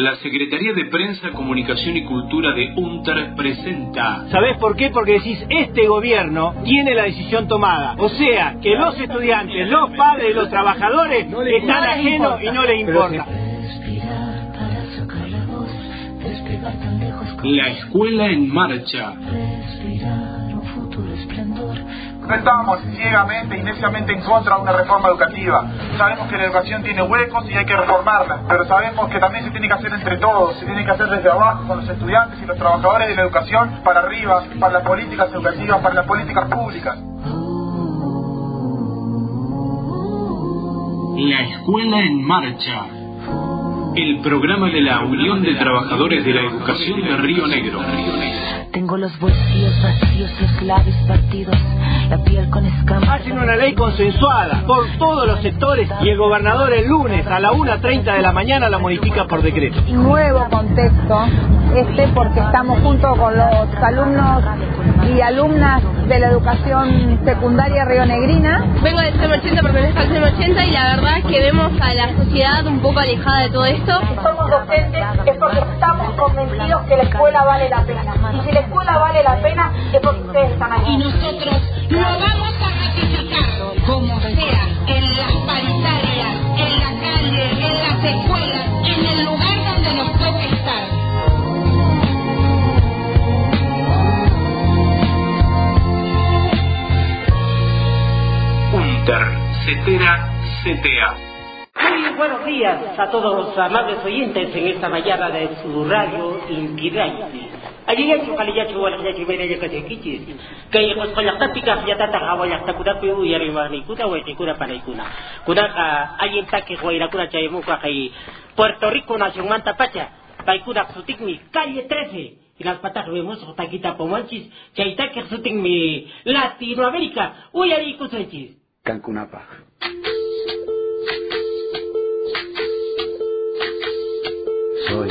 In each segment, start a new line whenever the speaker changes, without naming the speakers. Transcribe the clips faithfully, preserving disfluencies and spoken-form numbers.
La Secretaría de Prensa, Comunicación y Cultura de UNTER presenta...
¿Sabés por qué? Porque decís, este gobierno tiene la decisión tomada. O sea, que los estudiantes, los padres, los trabajadores están ajenos y no les importa.
La escuela en marcha.
No estábamos ciegamente y neciamente en contra de una reforma educativa. Sabemos que la educación tiene huecos y hay que reformarla, pero sabemos que también se tiene que hacer entre todos, se tiene que hacer desde abajo, con los estudiantes y los trabajadores de la educación, para arriba, para las políticas educativas, para las políticas públicas.
La escuela en marcha. El programa de la Unión de Trabajadores de la Educación de Río Negro.
Tengo los bolsillos vacíos, los labios partidos, la piel con escamas.
Hacen una ley consensuada por todos los sectores y el gobernador el lunes a la una treinta de la mañana la modifica por decreto.
Nuevo contexto este porque estamos junto con los alumnos y alumnas de la educación secundaria rionegrina.
Vengo del C E M ochenta, pertenezco al C E M ochenta y la verdad que vemos a la sociedad un poco alejada de todo esto.
Si somos docentes es porque estamos convencidos que la escuela vale la pena. Y si la escuela vale la pena es porque ustedes están aquí.
Y nosotros lo vamos a ratificar, como sea, en las paritarias, en la calle, en las escuelas, en el lugar donde nos toque estar.
UNTER, CETERA, C T A.
Muy buenos días a todos los amables oyentes en esta mañana de su radio Intidaiti. Ayayachu kaliyachu walayachu mereyachu kichis. Kaya kos kolaktatika yatata hawalakta kuda piu yarimani kuda weti kuda panaikuna. Kuda ka ayin take huayra kuda chayemuka kay Puerto Rico nación manta pacha. Paikuda sutikmi calle trece. Y las patas vemos taquita pomanchis. Chaitake sutikmi Latinoamérica. Uyari kusanchis.
Cancunapa. Soy,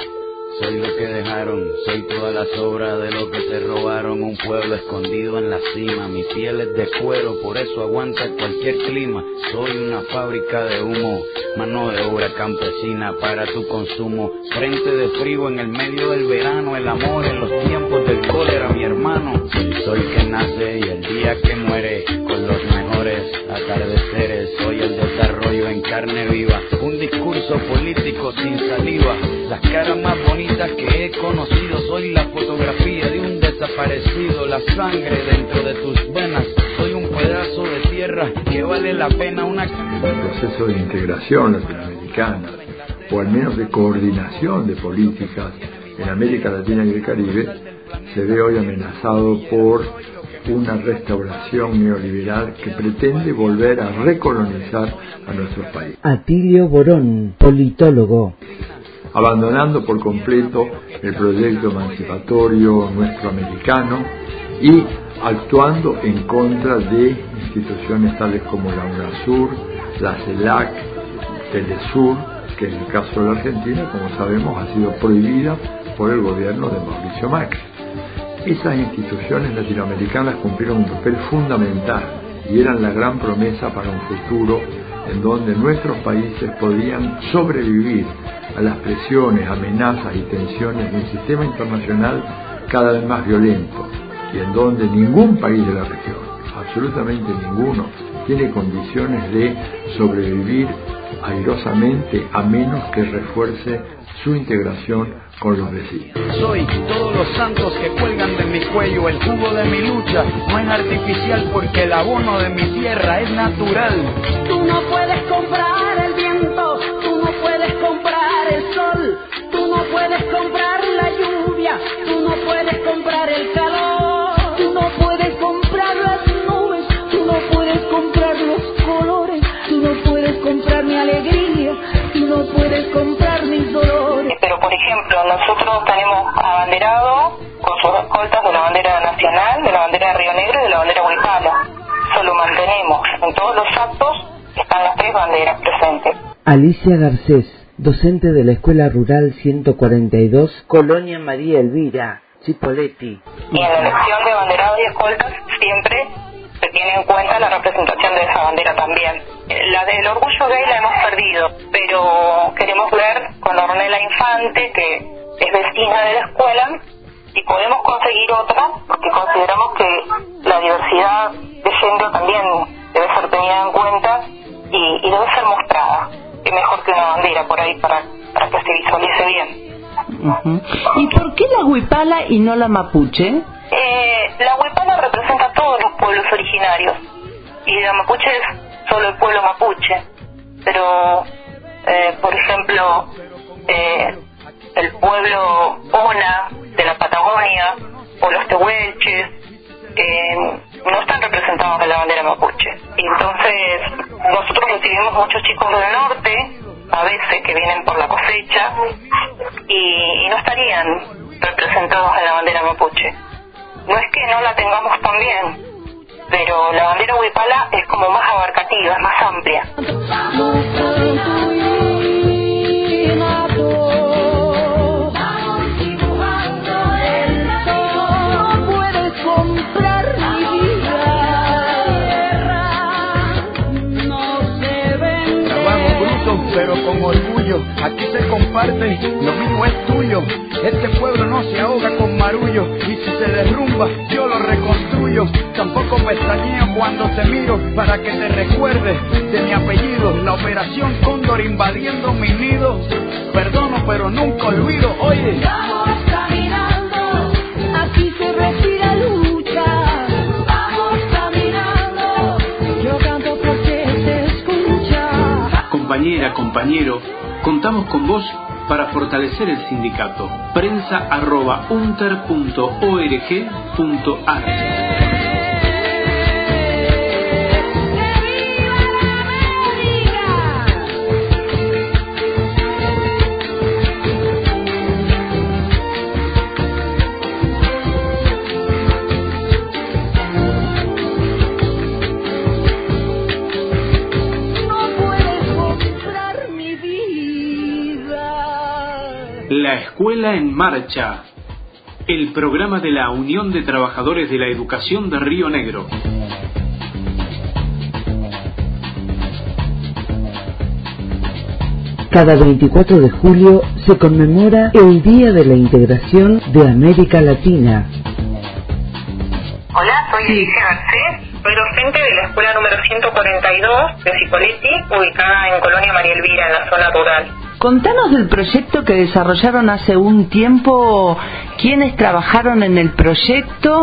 soy lo que dejaron, soy toda la sobra de lo que se robaron, un pueblo escondido en la cima, mi piel es de cuero, por eso aguanta cualquier clima, soy una fábrica de humo, mano de obra campesina para tu consumo, frente de frío en el medio del verano, el amor en los tiempos del cólera, mi hermano, soy el sol que nace y el día que muere, con los mejores atardeceres, soy el desarrollo en carne viva, un discurso político sin saliva, las caras más bonitas que he conocido, soy la fotografía de un desaparecido, la sangre dentro de tus venas, soy un pedazo de tierra que vale la pena una...
El proceso de integración latinoamericana, o al menos de coordinación de políticas en América Latina y el Caribe, se ve hoy amenazado por una restauración neoliberal que pretende volver a recolonizar a nuestros países.
Atilio Borón, politólogo.
Abandonando por completo el proyecto emancipatorio nuestro americano y actuando en contra de instituciones tales como la UNASUR, la CELAC, Telesur, que en el caso de la Argentina, como sabemos, ha sido prohibida por el gobierno de Mauricio Macri. Esas instituciones latinoamericanas cumplieron un papel fundamental y eran la gran promesa para un futuro en donde nuestros países podían sobrevivir a las presiones, amenazas y tensiones de un sistema internacional cada vez más violento y en donde ningún país de la región, absolutamente ninguno, tiene condiciones de sobrevivir airosamente a menos que refuerce su integración con los vecinos.
Soy todos los santos que cuelgan de mi cuello, el jugo de mi lucha no es artificial porque el abono de mi tierra es natural.
Tú no puedes comprar el viento, tú no puedes comprar el sol, tú no puedes comprar la lluvia, tú no puedes comprar el calor, tú no puedes comprar las nubes, tú no puedes comprar los colores, tú no puedes comprar mi alegría, tú no puedes comprar mis dolores.
Pero por ejemplo, nosotros tenemos abanderado con sus escoltas de la bandera nacional, de la bandera de Río Negro y de la bandera huipala. Eso lo mantenemos. En todos los actos están las tres banderas presentes.
Alicia Garcés, docente de la Escuela Rural ciento cuarenta y dos, Colonia María Elvira, Chipoleti.
Y en la elección de banderados y escoltas siempre se tiene en cuenta la representación de esa bandera también. La del orgullo gay la hemos perdido, pero queremos ver con Ornella Infante, que es vecina de la escuela, si podemos conseguir otra, porque consideramos que la diversidad de género también debe ser tenida en cuenta y, y debe ser mostrada. Es mejor que una bandera por ahí para, para que se visualice bien.
Uh-huh. ¿Y por qué la huipala y no la mapuche?
Eh, la huipala representa a todos los pueblos originarios y la mapuche es solo el pueblo mapuche, pero eh, por ejemplo eh, el pueblo Ona de la Patagonia o los tehuelches eh, no están representados en la bandera mapuche. Entonces nosotros recibimos muchos chicos del norte a veces que vienen por la cosecha y, y no estarían representados en la bandera mapuche. No es que no la tengamos también, pero la bandera huipala es como más abarcativa, es más amplia.
Pero con orgullo, aquí se comparte, lo mío es tuyo. Este pueblo no se ahoga con marullo, y si se derrumba, yo lo reconstruyo. Tampoco pestañeo cuando te miro, para que te recuerdes de mi apellido. La operación Cóndor invadiendo mi nido, perdono pero nunca olvido. Oye,
vamos caminando, aquí se respira lucha. Vamos caminando, yo canto porque se escucha.
Compañera, compañero, contamos con vos para fortalecer el sindicato. Prensa arroba unter punto org punto ar. La Escuela en Marcha, el programa de la Unión de Trabajadores de la Educación de Río Negro.
Cada veinticuatro de julio se conmemora el Día de la Integración de América Latina.
Hola, soy Alicia Garcés, soy docente de la escuela número ciento cuarenta y dos de Cipolletti, ubicada en Colonia María Elvira, en la zona rural.
Contanos del proyecto que desarrollaron hace un tiempo, quiénes trabajaron en el proyecto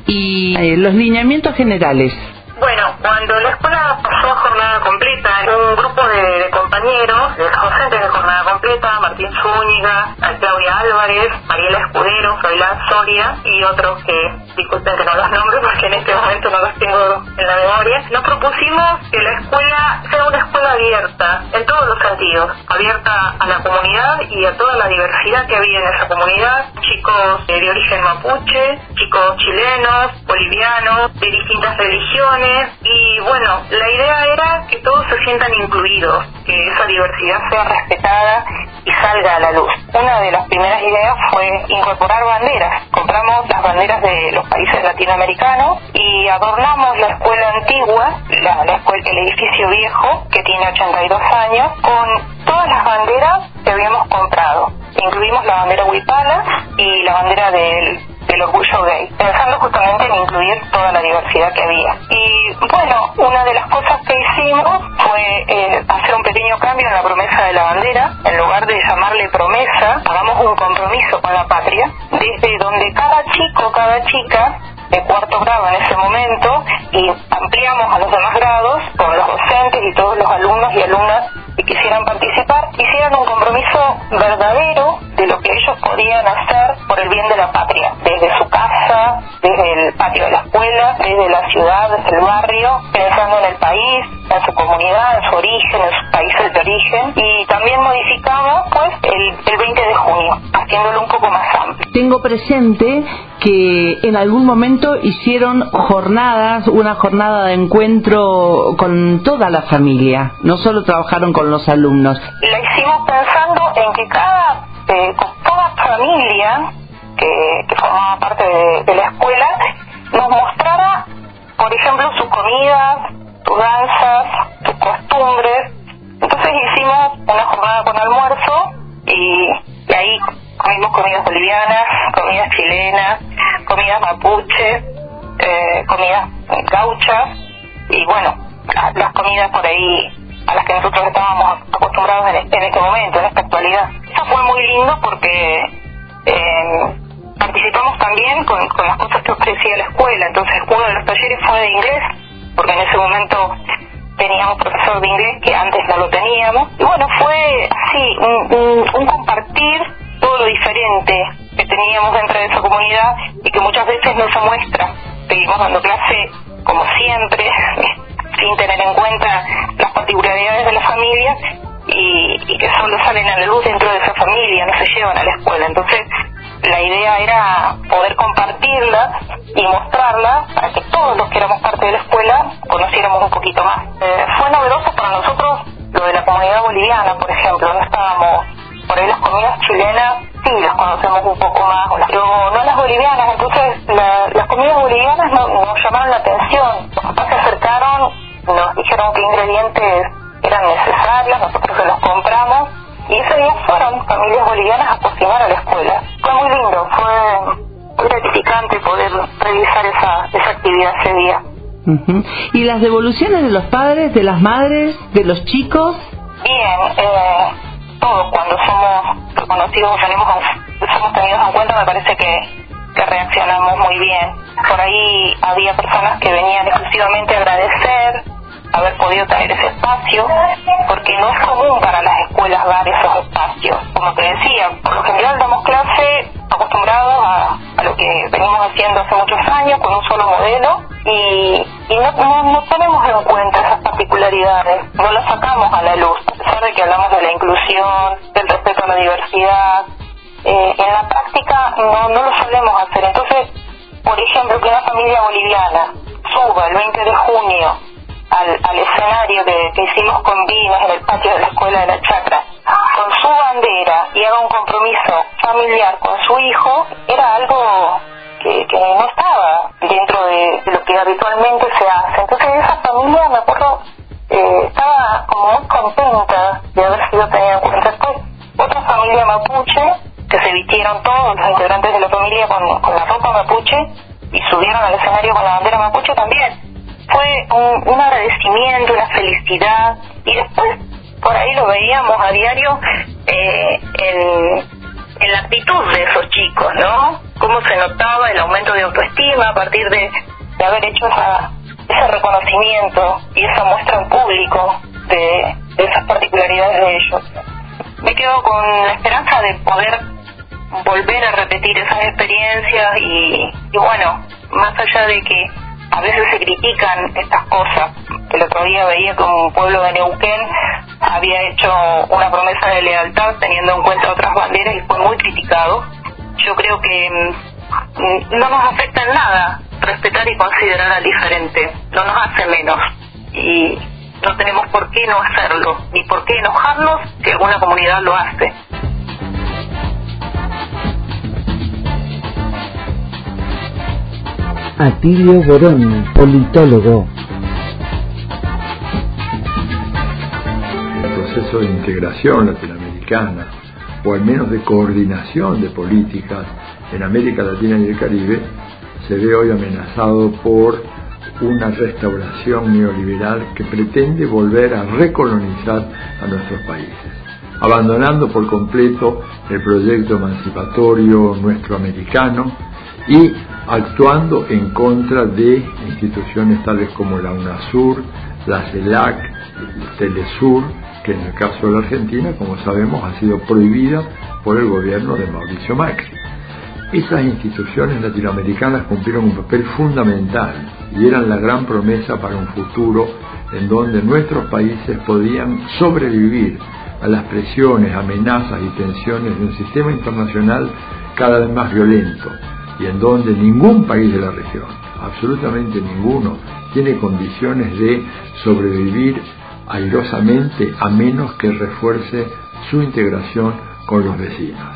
y eh, los lineamientos generales.
Bueno, cuando la escuela pasó a jornada completa, un grupo de, de compañeros, de docentes de jornada completa, Martín Zúñiga, Claudia Álvarez, Mariela Escudero, Froilán Soria y otros que, disculpen que no los nombres porque en este momento no los tengo en la memoria, nos propusimos que la escuela sea una escuela abierta, en todos los sentidos, abierta a la comunidad y a toda la diversidad que había en esa comunidad, chicos de, de origen mapuche, chicos chilenos, bolivianos, de distintas religiones. Y bueno, la idea era que todos se sientan incluidos, que esa diversidad sea respetada y salga a la luz. Una de las primeras ideas fue incorporar banderas. Compramos las banderas de los países latinoamericanos y adornamos la escuela antigua, la, la escuela, el edificio viejo, que tiene ochenta y dos años, con todas las banderas que habíamos comprado. Incluimos la bandera huipala y la bandera del del orgullo gay, pensando justamente en incluir toda la diversidad que había. Y bueno, una de las cosas que hicimos fue eh, hacer un pequeño cambio en la promesa de la bandera. En lugar de llamarle promesa, hagamos un compromiso con la patria, desde donde cada chico, cada chica de cuarto grado en ese momento, y ampliamos a los demás grados con los docentes y todos los alumnos y alumnas que quisieran participar, hicieran un compromiso verdadero de lo que ellos podían hacer por el bien de la patria, desde su casa, desde el patio de la escuela, desde la ciudad, desde el barrio, pensando en el país, en su comunidad, en su origen, en sus países de origen. Y también modificamos pues el, el veinte de junio, haciéndolo un poco más amplio.
Tengo presente que en algún momento hicieron jornadas, una jornada de encuentro con toda la familia, no solo trabajaron con los alumnos.
La hicimos pensando en que cada, eh, cada familia que, que formaba parte de, de la escuela nos mostrara por ejemplo, sus comidas, sus danzas, sus costumbres. Entonces hicimos una jornada con almuerzo y, y ahí comimos comidas bolivianas, comidas chilenas, comidas mapuche, eh, comidas gauchas y bueno, las comidas por ahí a las que nosotros estábamos acostumbrados en este, en este momento, en esta actualidad. Eso fue muy lindo porque eh, participamos también con, con las cosas que ofrecía la escuela. Entonces uno de los talleres fue de inglés, porque en ese momento teníamos profesor de inglés que antes no lo teníamos. Y bueno, fue así, un, un, un compartir todo lo diferente que teníamos dentro de esa comunidad y que muchas veces no se muestra. Seguimos dando clase como siempre, sin tener en cuenta las particularidades de la familia y, y que solo salen a la luz dentro de esa familia, no se llevan a la escuela. Entonces la idea era poder compartirla y mostrarla para que todos los que éramos parte de la escuela conociéramos un poquito más. Eh, fue novedoso para nosotros lo de la comunidad boliviana, por ejemplo. No estábamos, por ahí las comidas chilenas sí las conocemos un poco más, pero no las bolivianas. Entonces la, las comidas bolivianas no, nos llamaron la atención. Los papás se acercaron, nos dijeron qué ingredientes eran necesarios, nosotros se los compramos y ese día fueron familias bolivianas a cocinar a la escuela. Fue muy lindo, fue muy gratificante poder realizar esa, esa actividad ese día.
Uh-huh. ¿Y las devoluciones de los padres, de las madres, de los chicos?
Bien, eh, todos cuando somos reconocidos, tenemos, somos tenidos en cuenta, me parece que, que reaccionamos muy bien. Por ahí había personas que venían exclusivamente a agradecer haber podido tener ese espacio, porque no es común para las escuelas dar esos espacios. Como te decía, por lo general damos clase acostumbrados a, a lo que venimos haciendo hace muchos años, con un solo modelo, y, y no, no, no tenemos en cuenta esas particularidades, no las sacamos a la luz, a pesar de que hablamos de la inclusión, del respeto a la diversidad. Eh, en la práctica no, no lo solemos hacer. Entonces, por ejemplo, que una familia boliviana suba el veinte de junio Al, al escenario que, que hicimos con vinos en el patio de la escuela de la Chacra, con su bandera y haga un compromiso familiar con su hijo, era algo que, que no estaba dentro de, de lo que habitualmente se hace. Entonces esa familia, me acuerdo, eh, estaba como muy contenta de haber sido tenida en cuenta. Después, otra familia mapuche, que se vistieron todos los integrantes de la familia con, con la ropa mapuche y subieron al escenario con la bandera mapuche también. Fue un, un agradecimiento, una felicidad, y después por ahí lo veíamos a diario eh, en, en la actitud de esos chicos, ¿no? Cómo se notaba el aumento de autoestima a partir de, de haber hecho esa, ese reconocimiento y esa muestra en público de, de esas particularidades de ellos. Me quedo con la esperanza de poder volver a repetir esas experiencias y, y bueno, más allá de que a veces se critican estas cosas. El otro día veía que un pueblo de Neuquén había hecho una promesa de lealtad teniendo en cuenta otras banderas y fue muy criticado. Yo creo que mm, no nos afecta en nada respetar y considerar al diferente, no nos hace menos y no tenemos por qué no hacerlo, ni por qué enojarnos si alguna comunidad lo hace.
Atilio Borón, politólogo.
El proceso de integración latinoamericana, o al menos de coordinación de políticas en América Latina y el Caribe, se ve hoy amenazado por una restauración neoliberal que pretende volver a recolonizar a nuestros países, abandonando por completo el proyecto emancipatorio nuestro americano y actuando en contra de instituciones tales como la UNASUR, la CELAC, el Telesur, que en el caso de la Argentina, como sabemos, ha sido prohibida por el gobierno de Mauricio Macri. Esas instituciones latinoamericanas cumplieron un papel fundamental y eran la gran promesa para un futuro en donde nuestros países podían sobrevivir a las presiones, amenazas y tensiones de un sistema internacional cada vez más violento, y en donde ningún país de la región, absolutamente ninguno, tiene condiciones de sobrevivir airosamente a menos que refuerce su integración con los vecinos.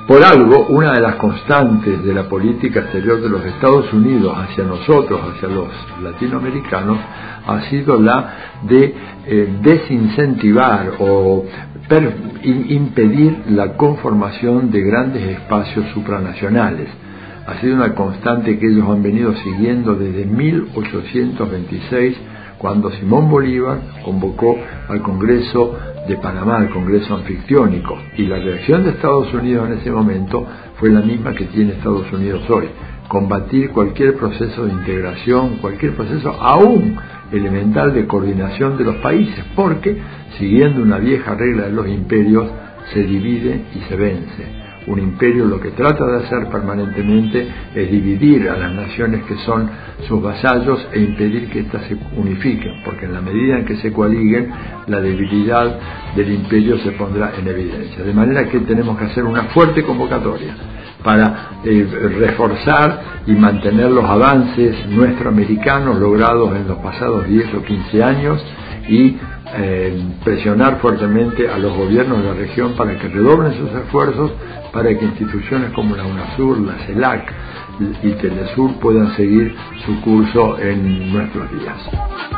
por algo, una de las constantes de la política exterior de los Estados Unidos hacia nosotros, hacia los latinoamericanos, ha sido la de eh, desincentivar o per, in, impedir la conformación de grandes espacios supranacionales. Ha sido una constante que ellos han venido siguiendo desde mil ochocientos veintiséis, cuando Simón Bolívar convocó al Congreso de Panamá, al Congreso Anfictiónico, y la reacción de Estados Unidos en ese momento fue la misma que tiene Estados Unidos hoy: combatir cualquier proceso de integración, cualquier proceso aún elemental de coordinación de los países, porque, siguiendo una vieja regla de los imperios, se divide y se vence. Un imperio lo que trata de hacer permanentemente es dividir a las naciones que son sus vasallos e impedir que éstas se unifiquen, porque en la medida en que se coaliguen, la debilidad del imperio se pondrá en evidencia. De manera que tenemos que hacer una fuerte convocatoria para eh, reforzar y mantener los avances nuestroamericanos logrados en los pasados diez o quince años y eh, presionar fuertemente a los gobiernos de la región para que redoblen sus esfuerzos para que instituciones como la UNASUR, la CELAC y Telesur puedan seguir su curso en nuestros días.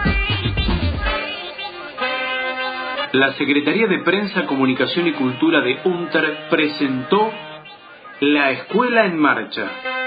La Secretaría de Prensa, Comunicación y Cultura de UNTER presentó La Escuela en Marcha.